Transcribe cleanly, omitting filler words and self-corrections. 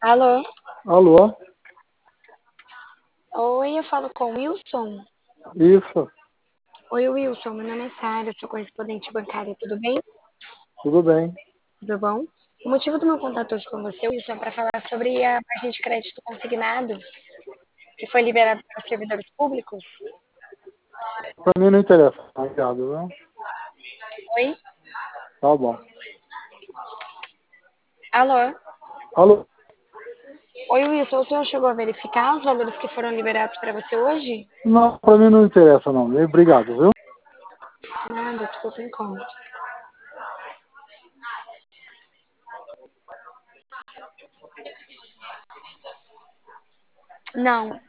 Alô? Alô? Oi, eu falo com o Wilson. Isso, Oi, Wilson, meu nome é Sara, eu sou correspondente bancária, tudo bem? tudo bem. Tudo bom? O motivo do meu contato hoje com você, Wilson, é para falar sobre a margem de crédito consignado, que foi liberada para os servidores públicos. Pra mim não interessa, obrigado, viu? Oi? Tá bom. Alô? Alô? Oi, Wilson, o senhor chegou a verificar os valores que foram liberados para você hoje? Não, pra mim não interessa não, obrigado, viu? Nada, tudo bem como. Não,